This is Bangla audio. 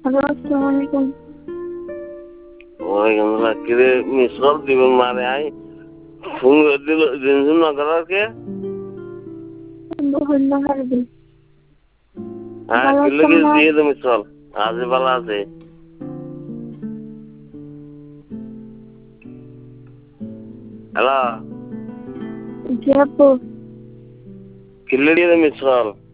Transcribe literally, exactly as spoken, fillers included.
হ্যালো, আসসালামু আলাইকুম। ওয়ালাইকুম আসসালাম। কিরে মিস কল দিবেন মারে আই ফোন করে দিল জিনজুন না করার কে? বহুল হারবি হ্যাঁ ভালো কিলো আছেন কি না? দিয়ে দে মিস কল আজ ভালো আছে। হ্যালো জি আপু। কিলো দিয়ে দে মিস কল।